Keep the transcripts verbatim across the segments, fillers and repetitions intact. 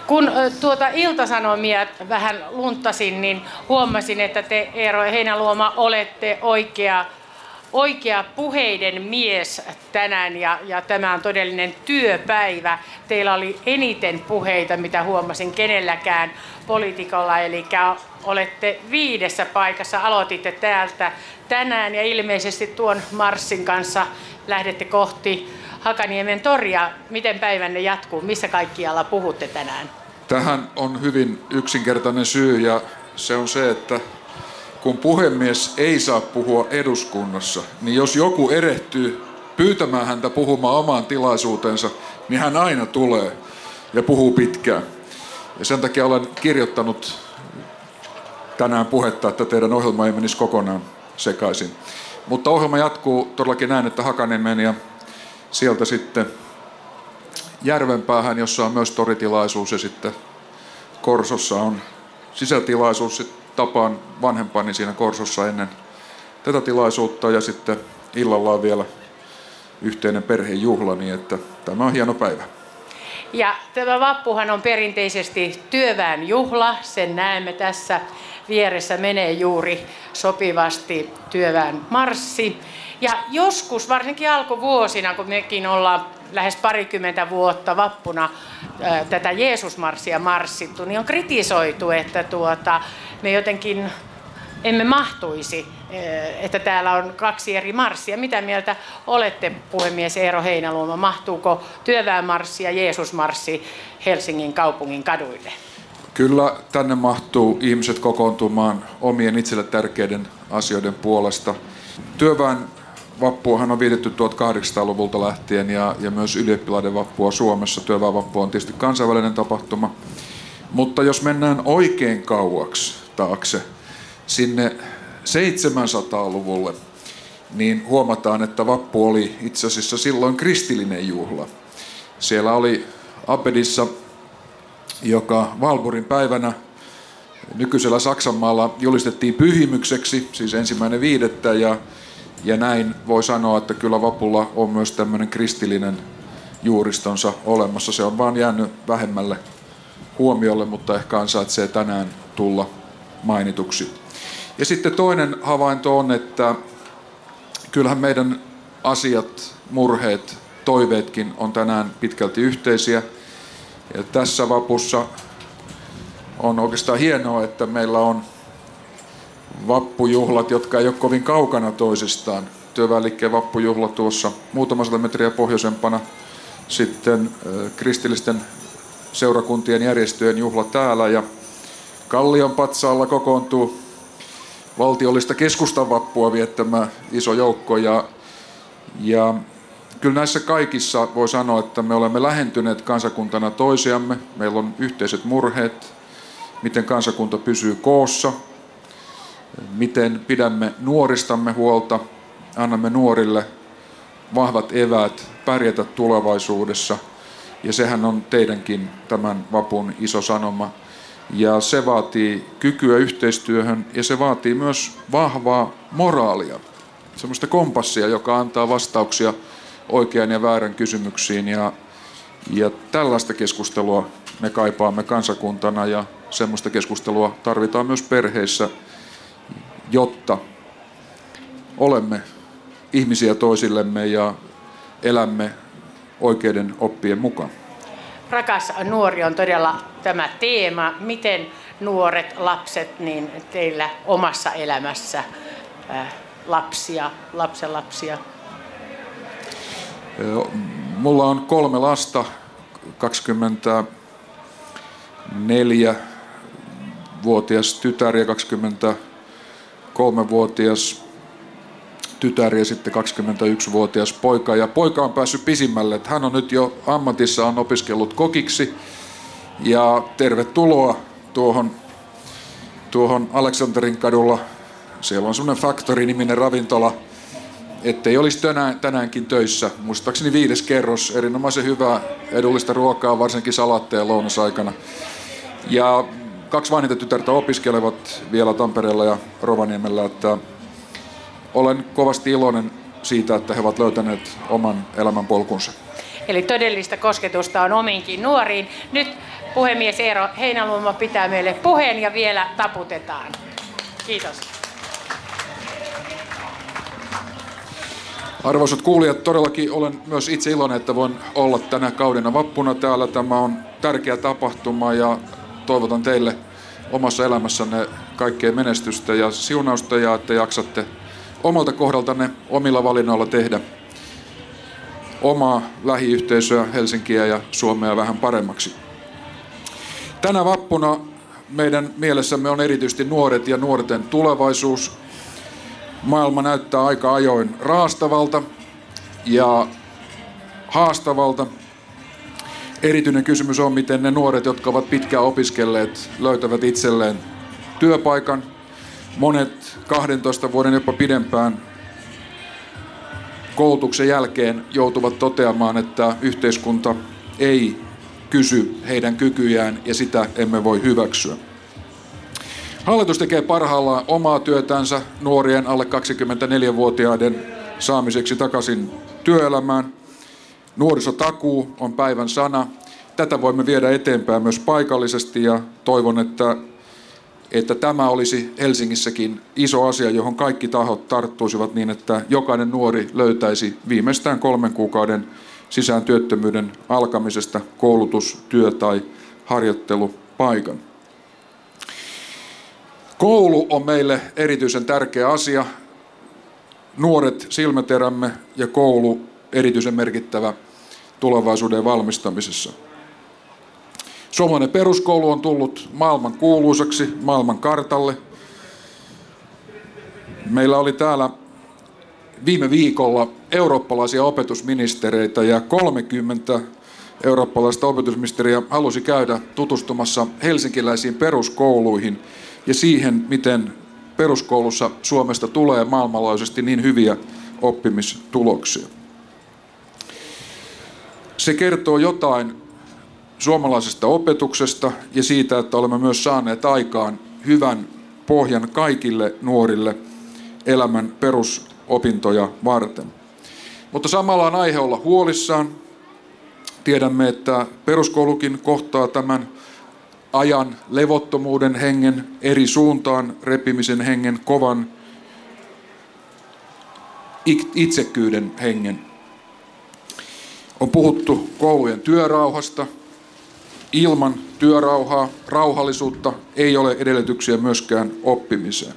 Kun tuota Ilta-Sanomia vähän lunttasin, niin huomasin, että te, Eero Heinäluoma, olette oikea, oikea puheiden mies tänään ja, ja tämä on todellinen työpäivä. Teillä oli eniten puheita, mitä huomasin kenelläkään poliitikolla, eli olette viidessä paikassa. Aloititte täältä tänään ja ilmeisesti tuon marssin kanssa lähdette kohti Hakaniemen toria. Miten päivänne jatkuu? Missä kaikkialla puhutte tänään? Tähän on hyvin yksinkertainen syy ja se on se, että kun puhemies ei saa puhua eduskunnassa, niin jos joku erehtyy pyytämään häntä puhumaan omaan tilaisuutensa, niin hän aina tulee ja puhuu pitkään. Ja sen takia olen kirjoittanut tänään puhetta, että teidän ohjelma ei menisi kokonaan sekaisin. Mutta ohjelma jatkuu todellakin näin, että Hakaniemen ja sieltä sitten Järvenpäähän, jossa on myös toritilaisuus ja sitten Korsossa on sisätilaisuus. Tapaan vanhempani siinä Korsossa ennen tätä tilaisuutta ja sitten illalla on vielä yhteinen perhejuhla, niin että tämä on hieno päivä. Ja tämä vappuhan on perinteisesti työväen juhla, sen näemme tässä vieressä menee juuri sopivasti työväen marssi. Ja joskus, varsinkin alkuvuosina, kun mekin ollaan lähes parikymmentä vuotta vappuna ää, tätä Jeesusmarssia marssittu, niin on kritisoitu, että tuota, me jotenkin emme mahtuisi, että täällä on kaksi eri marssia. Mitä mieltä olette, puhemies Eero Heinäluoma, mahtuuko työväenmarssi ja Jeesusmarssi Helsingin kaupungin kaduille? Kyllä tänne mahtuu ihmiset kokoontumaan omien itselle tärkeiden asioiden puolesta. Työväen vappuahan on vietetty tuhatkahdeksansataaluvulta lähtien ja, ja myös ylioppilaiden vappua Suomessa. Työväenvappu on tietysti kansainvälinen tapahtuma. Mutta jos mennään oikein kauaksi taakse, sinne seitsemänsataaluvulle, niin huomataan, että vappu oli itse asiassa silloin kristillinen juhla. Siellä oli Abbedissa, joka Valborgin päivänä nykyisellä Saksanmaalla julistettiin pyhimykseksi, siis ensimmäinen viidettä, ja, ja näin voi sanoa, että kyllä vapulla on myös tämmöinen kristillinen juuristonsa olemassa. Se on vaan jäänyt vähemmälle huomiolle, mutta ehkä ansaitsee tänään tulla mainituksi. Ja sitten toinen havainto on, että kyllähän meidän asiat, murheet, toiveetkin on tänään pitkälti yhteisiä. Ja tässä vapussa on oikeastaan hienoa, että meillä on vappujuhlat, jotka ei ole kovin kaukana toisistaan. Työväenliikkeen vappujuhla tuossa muutama sata metriä pohjoisempana, sitten kristillisten seurakuntien järjestöjen juhla täällä ja Kallion patsaalla kokoontuu valtiollista keskustanvappua viettämään iso joukko ja, ja kyllä näissä kaikissa voi sanoa, että me olemme lähentyneet kansakuntana toisiamme. Meillä on yhteiset murheet, miten kansakunta pysyy koossa, miten pidämme nuoristamme huolta, annamme nuorille vahvat eväät pärjätä tulevaisuudessa. Ja sehän on teidänkin tämän vapun iso sanoma. Ja se vaatii kykyä yhteistyöhön ja se vaatii myös vahvaa moraalia. Semmoista kompassia, joka antaa vastauksia oikean ja väärän kysymyksiin. Ja, ja tällaista keskustelua me kaipaamme kansakuntana ja semmoista keskustelua tarvitaan myös perheissä, jotta olemme ihmisiä toisillemme ja elämme oikeiden oppien mukaan. Rakas nuori on todella tämä teema. Miten nuoret lapset niin teillä omassa elämässä äh, lapsia, lapsenlapsia? Mulla on kolme lasta, kaksikymmentäneljävuotias tytär ja kaksikymmentäkolmevuotias tytär ja sitten kaksikymmentäyksivuotias poika. Ja poika on päässyt pisimmälle, että hän on nyt jo ammatissaan opiskellut kokiksi. Ja tervetuloa tuohon, tuohon Aleksanterin kadulla. Siellä on semmoinen Factory-niminen ravintola, ettei olisi tänään, tänäänkin töissä. Muistaakseni viides kerros, erinomaisen hyvää edullista ruokaa, varsinkin salaatteja lounasaikana. Ja kaksi vanhinta tytärtä opiskelevat vielä Tampereella ja Rovaniemellä, että olen kovasti iloinen siitä, että he ovat löytäneet oman elämän polkunsa. Eli todellista kosketusta on omiinkin nuoriin. Nyt puhemies Eero Heinäluoma pitää meille puheen ja vielä taputetaan. Kiitos. Arvoisat kuulijat, todellakin olen myös itse iloinen, että voin olla tänä kaudena vappuna täällä. Tämä on tärkeä tapahtuma ja toivotan teille omassa elämässänne kaikkea menestystä ja siunausta ja että jaksatte omalta kohdaltanne omilla valinnoilla tehdä omaa lähiyhteisöä, Helsinkiä ja Suomea vähän paremmaksi. Tänä vappuna meidän mielessämme on erityisesti nuoret ja nuorten tulevaisuus. Maailma näyttää aika ajoin raastavalta ja haastavalta. Erityinen kysymys on, miten ne nuoret, jotka ovat pitkään opiskelleet, löytävät itselleen työpaikan. Monet kahdentoista vuoden jopa pidempään koulutuksen jälkeen joutuvat toteamaan, että yhteiskunta ei kysy heidän kykyjään ja sitä emme voi hyväksyä. Hallitus tekee parhaillaan omaa työtänsä nuorien alle kaksikymmentäneljävuotiaiden saamiseksi takaisin työelämään. Nuorisotakuu on päivän sana. Tätä voimme viedä eteenpäin myös paikallisesti ja toivon, että, että tämä olisi Helsingissäkin iso asia, johon kaikki tahot tarttuisivat niin, että jokainen nuori löytäisi viimeistään kolmen kuukauden sisään työttömyyden alkamisesta koulutus-, työ- tai harjoittelupaikan. Koulu on meille erityisen tärkeä asia. Nuoret silmäterämme ja koulu erityisen merkittävä tulevaisuuden valmistamisessa. Suomalainen peruskoulu on tullut maailman kuuluisaksi, maailman kartalle. Meillä oli täällä viime viikolla eurooppalaisia opetusministereitä ja kolmekymmentä eurooppalaista opetusministeriä halusi käydä tutustumassa helsinkiläisiin peruskouluihin ja siihen, miten peruskoulussa Suomesta tulee maailmanlaajuisesti niin hyviä oppimistuloksia. Se kertoo jotain suomalaisesta opetuksesta ja siitä, että olemme myös saaneet aikaan hyvän pohjan kaikille nuorille elämän perusopintoja varten. Mutta samalla on aihe olla huolissaan. Tiedämme, että peruskoulukin kohtaa tämän ajan levottomuuden hengen, eri suuntaan repimisen hengen, kovan itsekkyyden hengen. On puhuttu koulujen työrauhasta. Ilman työrauhaa, rauhallisuutta ei ole edellytyksiä myöskään oppimiseen.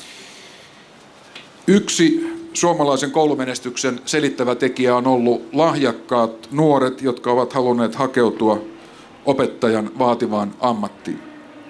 Yksi suomalaisen koulumenestyksen selittävä tekijä on ollut lahjakkaat nuoret, jotka ovat halunneet hakeutua opettajan vaativaan ammattiin.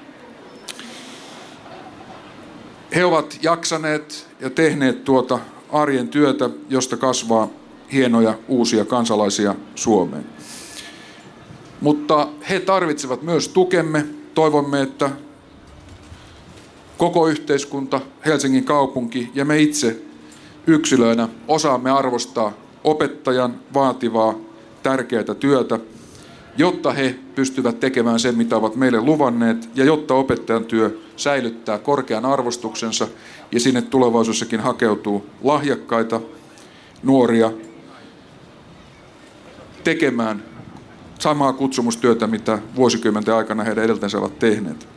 He ovat jaksaneet ja tehneet tuota arjen työtä, josta kasvaa hienoja uusia kansalaisia Suomeen. Mutta he tarvitsevat myös tukemme. Toivomme, että koko yhteiskunta, Helsingin kaupunki ja me itse yksilöinä osaamme arvostaa opettajan vaativaa, tärkeää työtä, jotta he pystyvät tekemään sen, mitä ovat meille luvanneet, ja jotta opettajan työ säilyttää korkean arvostuksensa ja sinne tulevaisuudessakin hakeutuu lahjakkaita nuoria tekemään samaa kutsumustyötä, mitä vuosikymmenten aikana heidän edeltänsä ovat tehneet.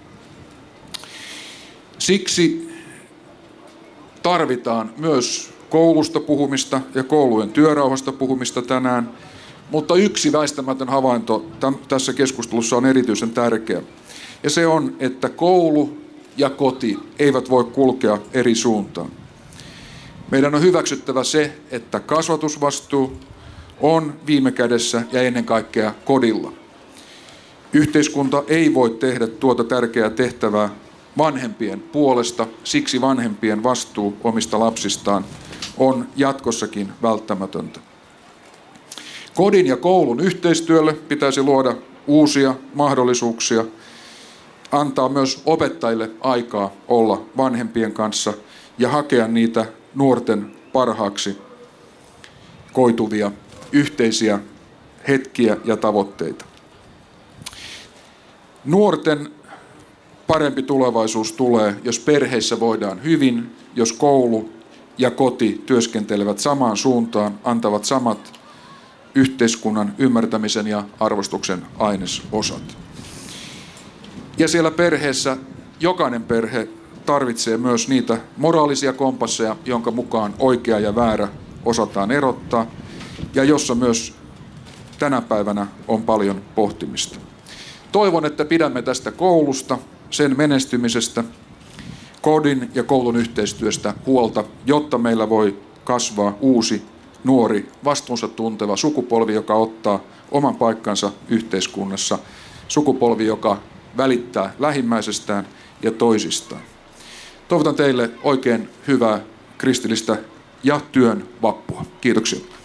Siksi tarvitaan myös koulusta puhumista ja koulujen työrauhasta puhumista tänään, mutta yksi väistämätön havainto tässä keskustelussa on erityisen tärkeä. Ja se on, että koulu ja koti eivät voi kulkea eri suuntaan. Meidän on hyväksyttävä se, että kasvatusvastuu on viime kädessä ja ennen kaikkea kodilla. Yhteiskunta ei voi tehdä tuota tärkeää tehtävää vanhempien puolesta, siksi vanhempien vastuu omista lapsistaan on jatkossakin välttämätöntä. Kodin ja koulun yhteistyölle pitäisi luoda uusia mahdollisuuksia, antaa myös opettajille aikaa olla vanhempien kanssa ja hakea niitä nuorten parhaaksi koituvia yhteisiä hetkiä ja tavoitteita. Nuorten parempi tulevaisuus tulee, jos perheissä voidaan hyvin, jos koulu ja koti työskentelevät samaan suuntaan, antavat samat yhteiskunnan ymmärtämisen ja arvostuksen ainesosat. Ja siellä perheessä jokainen perhe tarvitsee myös niitä moraalisia kompasseja, jonka mukaan oikea ja väärä osataan erottaa, ja jossa myös tänä päivänä on paljon pohtimista. Toivon, että pidämme tästä koulusta, sen menestymisestä, kodin ja koulun yhteistyöstä huolta, jotta meillä voi kasvaa uusi, nuori, vastuunsa tunteva sukupolvi, joka ottaa oman paikkansa yhteiskunnassa, sukupolvi, joka välittää lähimmäisestään ja toisistaan. Toivotan teille oikein hyvää kristillistä ja työn vappua. Kiitoksia.